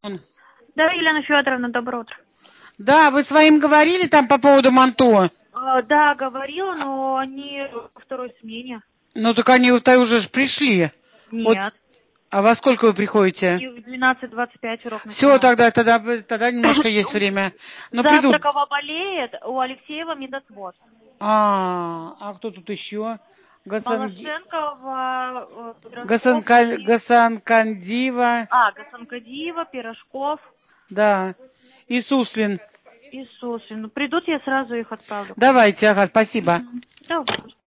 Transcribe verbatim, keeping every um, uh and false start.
Да, Елена Федоровна, доброе утро. Да, вы своим говорили там по поводу манто? А, да, говорила, но они во второй смене. Ну так они вот уже ж пришли. Вот. Нет. А во сколько вы приходите? И в двенадцать двадцать пять урок Все, начинается. тогда, тогда, тогда немножко есть время. Но Завтра придут. кого болеет, у Алексеева медосвод. А, а кто тут еще? Гасанги... Малашенкова, э, Пирожков, Гасанка... Кадиев. Гасанкандива. А, Гасанкадиева, Пирожков Да. И Суслин. и Сусин. Ну, придут, я сразу их отправлю. Давайте, ага, спасибо. Угу. Да,